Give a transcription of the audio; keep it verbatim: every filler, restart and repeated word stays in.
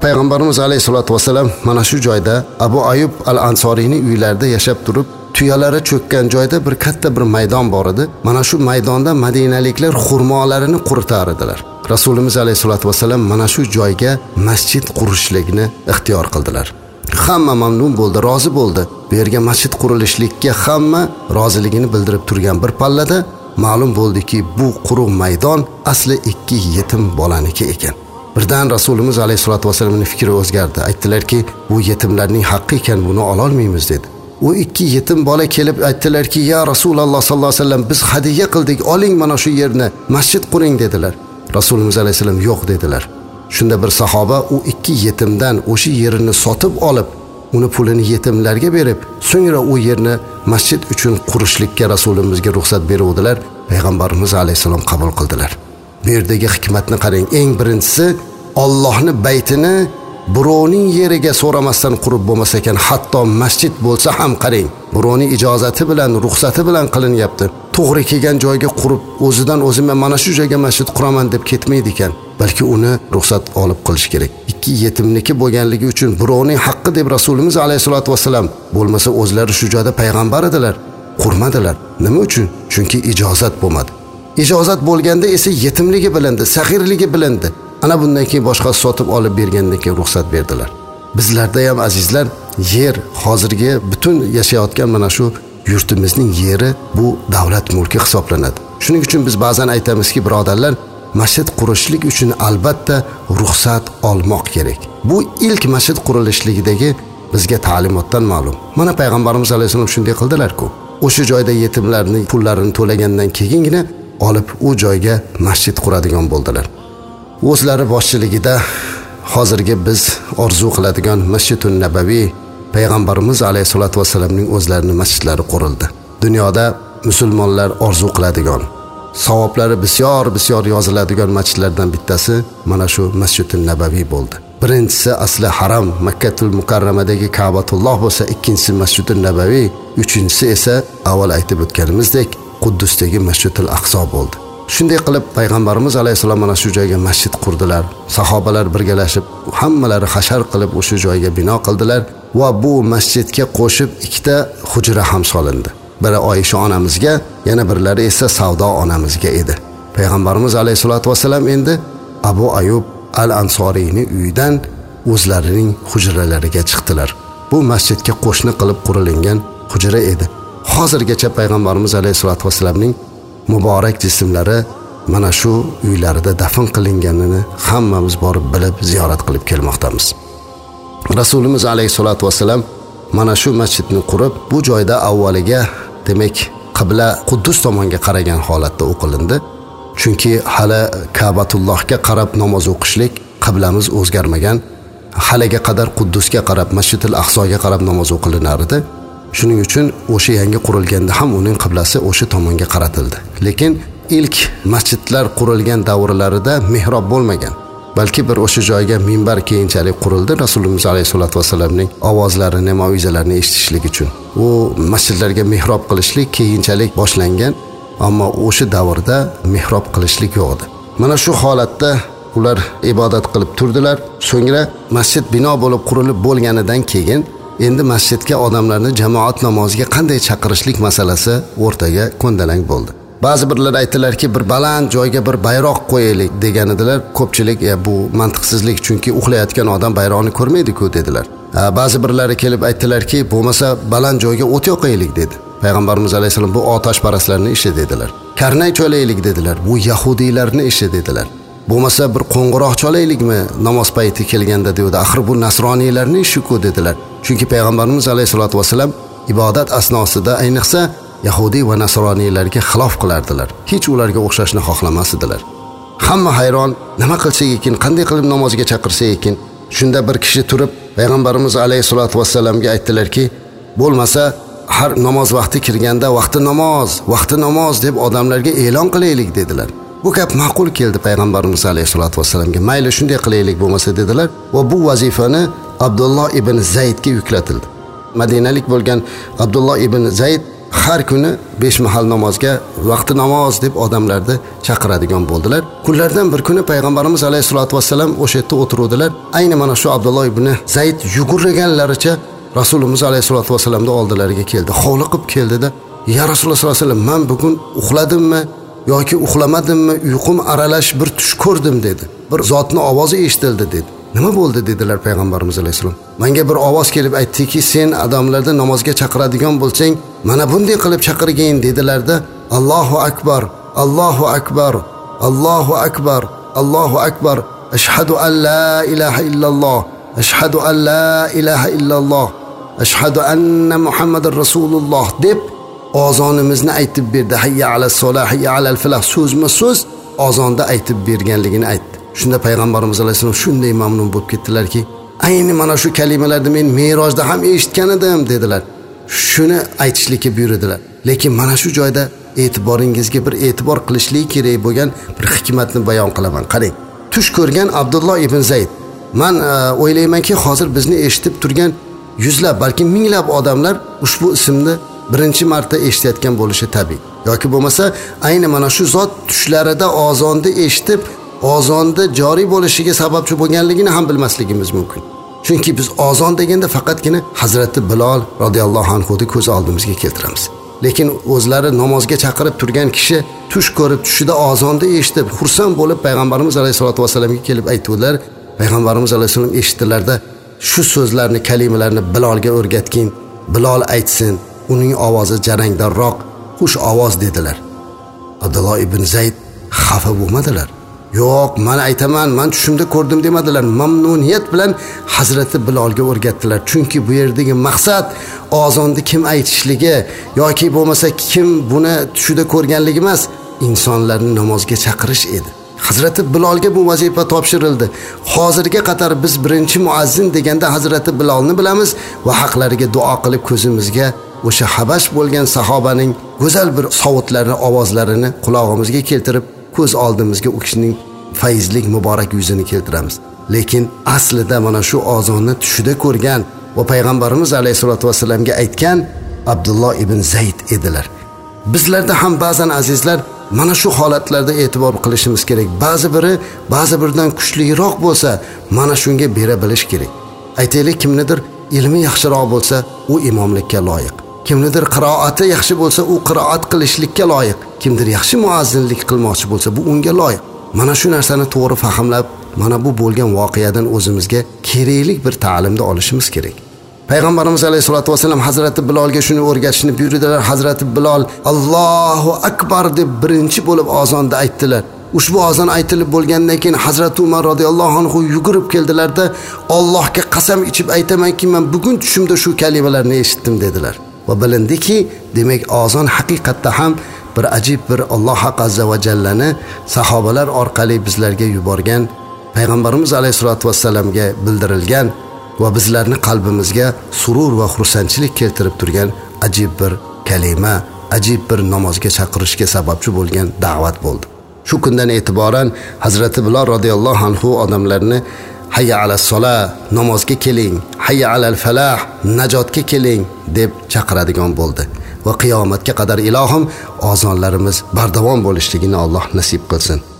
payg'ambarimiz alayhisolatu vasallam mana shu joyda Abu Ayyub al-Ansoriyning uylarida yashab turib, tuyalari cho'kkan joyda bir katta bir maydon bor edi. Mana shu maydonda Madinaliklar xurmolarini quritar edilar. Rasulimiz alayhisolatu vasallam mana shu joyga masjid qurishlikni ixtiyor qildilar. Hamma mamnun bo'ldi, rozi bo'ldi. Bu yerga masjid qurilishlikka hamma roziligini bildirib turgan bir pallada ma'lum bo'ldiki, bu quruq maydon asli ikki yetim bolaniki ekan. Birdan Rasulimiz alayhisolatu vasallamning fikri o'zgardi. Aytdilarki, bu yetimlarning haqqi ekan, buni ola olmaymiz dedi. O ikki yetim bola kelib aytdilarki, ya Rasululloh sallallohu alayhi vasallam, biz hadiya qildik, oling mana shu yerni, masjid quring dedilar. Rasulimiz alayhisalom yo'q dedilar. Shunda bir sahoba u ikki yetimdan o'sha yerini sotib olib, uni pulini yetimlarga berib, so'ngra u yerni masjid uchun qurishlikka Rasulimizga ruxsat beruvdilar. Payg'ambarimiz alayhisalom qabul qildilar. Bu yerdagi hikmatni qarang. Eng birinchisi, Allohning baytini birovning yeriga so'ramasdan qurib bo'lmas ekan, hatto masjid bo'lsa ham qarang, birovning ijozati bilan, ruxsati bilan qilinyapti. To'g'ri kelgan joyga qurib, o'zidan o'zi men mana shu joyga masjid quraman deb ketmaydi ekan, balki uni ruxsat olib qilish kerak. Ikki yetimniki bo'lganligi uchun birovning haqqi deb Rasulimiz alayhisolatu vasallam, bo'lmasa o'zlari shu joyda payg'ambar edilar, qurmadilar. Nima uchun? Chunki ijozat bo'lmadi. Ijozat bo'lganda esa yetimligi bilindi, sag'irligi bilindi. Ana bundan keyin boshqa sotib olib bergandan keyin ruxsat berdilar. Bizlarda ham azizlar, yer hozirgi butun yashayotgan mana shu yurtimizning yeri bu davlat mulki hisoblanadi. Shuning uchun biz ba'zan aytamizki, birodarlar, masjid qurishlik uchun albatta ruxsat olmoq kerak. Bu ilk masjid qurilishligidagi bizga ta'limotdan ma'lum. Mana payg'ambarimiz alayhisalom shunday qildilar-ku. O'sha joyda yetimlarning pullarini to'lagandan keyingina olib u joyga masjid quradigan bo'ldilar. O'zlari boshchiligida hozirgi biz orzu qiladigan Masjidun Nabaviy, payg'ambarimiz alayhisolatu vasallamning o'zlarining masjidlari qurildi. Dunyoda musulmonlar orzu qiladigan, savoblari bisyor bisyor yoziladigan masjidlardan bittasi mana shu Masjidun Nabaviy bo'ldi. Birinchisi asli haram Makkatul Mukarramadagi Ka'batulloh bo'lsa, ikkinchisi Masjidun Nabaviy, uchinchisi esa avval aytib o'tganimizdek Quddusdagi Masjidul Aqso bo'ldi. Shunday qilib payg'ambarimiz alayhisalom mana shu joyga masjid qurdilar. Sahobalar birgalashib hammalari hashar qilib o'sha joyga bino qildilar va bu masjidga qo'shib ikkita hujra ham solindi. Biri Oysha onamizga, yana birlari esa Savdo onamizga edi. Payg'ambarimiz alayhisolatu vasallam endi Abu Ayyub al-Ansoriyning uyidan o'zlarining hujralariga chiqdilar. Bu masjidga qo'shni qilib qurilgan hujra edi. Hozirgacha payg'ambarimiz alayhisolatu vasallamning muborak jismlari mana shu uylarida dafn qilinganini hammamiz borib bilib ziyorat qilib kelmoqdamiz. Rasulimiz alayhisolatu vasallam mana shu masjidni qurib, bu joyda avvaliga demak qibla Quddus tomonga qaragan holatda o'qilindi. Chunki hali Ka'batullohga qarab namoz o'qishlik qiblamiz o'zgarmagan. Haliga qadar Quddusga qarab, Masjidul Aqsoga qarab namoz o'qilinar edi. Shuning uchun o'sha yangi qurilganda ham uning qiblasi o'sha tomonga qaratildi. Lekin ilk masjidlar qurilgan davrlarida mehrob bo'lmagan. Balki bir o'sha joyga minbar keyinchalik qurildi Rasulimiz alayhisolatu vasallamning ovozlarini, mavizalarini eshitishlik uchun. U masjidlarga mehrob qilishlik keyinchalik boshlangan, ammo o'sha davrda mehrob qilishlik yo'q edi. Mana shu holatda ular ibodat qilib turdilar. So'ngra masjid bino bo'lib qurilib bo'lganidan keyin endi masjidga odamlarni jamoat namoziga qanday chaqirishlik masalasi o'rtaga ko'ndalang bo'ldi. Ba'zi birlar aytdilarki, bir baland joyga bir bayroq qo'yaylik degan edilar. Ko'pchilik e, bu mantiqsizlik, chunki uxlayotgan odam bayroqni ko'rmaydi-ku dedilar. Ba'zi birlari kelib aytdilarki, bo'lmasa baland joyga o't yoqaylik dedi. Payg'ambarimiz alayhisalom bu otashparastlarning ishi dedilar. Karnay cho'laylik dedilar. Bu yahudiylarning ishi dedilar. Bo'lmasa bir qo'ng'iroq cholaylikmi namoz payti kelganda dedi. Axir bu nasroniylarning ishi-ku dedilar. Chunki payg'ambarimiz alayhisolatu vasallam ibodat asnosida ayniqsa Yahudi va nasroniylarga xilof qilardilar. Hech ularga o'xshashni xohlamas edilar. Hamma hayron, nima qilsak ekan, qanday qilib namozga chaqirsak ekan. Shunda bir kishi turib payg'ambarimiz alayhisolatu vasallamga aytdilarki, bo'lmasa har namoz vaqti kirganda vaqti namoz, vaqti namoz deb odamlarga e'lon qilaylik dedilar. Bu gap ma'qul keldi payg'ambarimiz alayhisolatu vasallamga. Mayli shunday qilaylik bo'lmasa dedilar va bu vazifani Abdulloh ibn Zaydga yuklatildi. Madinalik bo'lgan Abdulloh ibn Zayd har kuni besh mahal namozga vaqti namoz deb odamlarni chaqiradigan bo'ldilar. Kunlardan bir kuni payg'ambarimiz alayhisolatu vassalam o'sha yerda o'tiruvdilar. Ayni mana shu Abdulloh ibn Zayd yugurganlaricha Rasulimiz alayhisolatu vassalamning oldilariga keldi. Hovliqib keldida, "Ya Rasululloh sollallohu alayhi vasallam, men bugun uxladimmi yoki uxlamadimmi? Uyqum aralash bir tush ko'rdim" dedi. "Bir zotning ovozi eshitildi" dedi. "Nima bo'ldi?" dedilar payg'ambarimiz alayhisalom. "Menga bir ovoz kelib aytdiki, sen odamlarni namozga chaqiradigan bo'lsang, mana bunday qilib chaqirgin" dedilarda, "Allohu akbar, Allohu akbar, Allohu akbar, Allohu akbar, ashhadu an la ilaha illalloh, ashhadu an la ilaha illalloh, ashhadu anna Muhammadar rasululloh" deb ozonimizni aytib berdi. "Hayya alas solah, hayya alal falah" so'zma-so'z ozonda aytib berganligini aytdi. Shunda payg'ambarimiz alayhisalom shunday mamnun bo'lib ketdilarki, "Ayni mana shu kalimalarni men Me'rojda ham eshitgan edim" dedilar. Shuni aytishlikka buyurdilar. Lekin mana shu joyda e'tiboringizga bir e'tibor qilishlik kerak bo'lgan bir hikmatni bayon qilaman. Qarang. Tush ko'rgan Abdulloh ibn Zayd. Men o'ylaymanki, hozir bizni eshitib turgan yuzlab, balki minglab odamlar ushbu ismni birinchi marta eshitayotgan bo'lishi tabiiy. Yoki bo'lmasa, ayni mana shu zot tushlarida ozonni eshitib, ozonda joriy bo'lishiga sababchi bo'lganligini ham bilmasligimiz mumkin. Chunki biz ozon deganda faqatgina Hazrati Bilol radhiyallohu anhuning ko'z oldimizga keltiramiz. Lekin o'zlari namozga chaqirib turgan kishi tush ko'rib, tushida ozonni eshitib, xursand bo'lib payg'ambarimiz alayhisolatu vasallamga kelib aytdilar. Payg'ambarimiz alayhisalom eshitdilarda, "Shu so'zlarni, kalimalarni Bilolga o'rgatgin, Bilol aytsin, uning ovozi jarangdarroq, xush ovoz" dedilar. Abdulloh ibn Zayd xafa bo'lmadilar. "Yo'q, men aytaman, men tushimda ko'rdim" demadilar. Mamnuniyat bilan Hazrati Bilolga o'rgatdilar. Chunki bu yerdagi maqsad ozonni kim aytishligi yoki bo'lmasa kim buni tushida ko'rganligi emas, insonlarni namozga chaqirish edi. Hazrati Bilolga bu vazifa topshirildi. Hozirga qadar biz birinchi muazzin deganda Hazrati Bilolni bilamiz va haqlariga duo qilib ko'zimizga o'sha Habash bo'lgan sahobaning go'zal bir savutlarini, ovozlarini qulog'imizga keltirib, ko'z oldimizga u kishining fayzlik muborak yuzini keltiramiz. Lekin aslida mana shu ozonni tushida ko'rgan va payg'ambarimiz alayhisolatu vasallamga aytgan Abdulloh ibn Zayd edilar. Bizlarda ham ba'zan azizlar mana shu holatlarda e'tibor qilishimiz kerak. Ba'zi biri ba'zi biridan kuchliroq bo'lsa, mana shunga bera bilish kerak. Aytaylik, kimnidir ilmi yaxshiroq bo'lsa, u imomlikka loyiq. Kimnidir qiroati yaxshi bo'lsa, u qiroat qilishlikka loyiq. Kimdir yaxshi muazzinlik qilmoqchi bo'lsa, bu unga loyiq. Mana shu narsani to'g'ri fahmlab, mana bu bo'lgan voqeadan o'zimizga kerakli bir ta'limni olishimiz kerak. Payg'ambarimiz alayhisolatu vasallam Hazrati Bilolga shuni o'rgatishni buyurdilar. Hazrati Bilol Allohu akbar deb birinchi bo'lib ozonda aytdilar. Ushbu ozon aytilib bo'lgandan keyin Hazrati Umar radhiyallohu anhu yugurib keldilarda, "Allohga qasam ichib aytamanki, men bugun tushimda shu kalimalarni eshitdim" dedilar. Va bilindiki, demak ozon haqiqatda ham bir ajib bir Alloh azza va jallani sahobalar orqali bizlarga yuborgan, payg'ambarimiz alayhisolatu vasallamga bildirilgan va bizlarni qalbimizga surur va xursandchilik keltirib turgan ajib bir kalima, ajib bir namozga chaqirishga sababchi bo'lgan da'vat bo'ldi. Shu kundan e'tiboran Hazrati Bilol radhiyallohu anhu odamlarni "Hayya alas solah, namozga keling, hayya alal falah, najotga keling" deb chaqiradigan bo'ldi. Va qiyomatga qadar ilohim ozonlarimiz bardavom bo'lishligini Alloh nasib qilsin.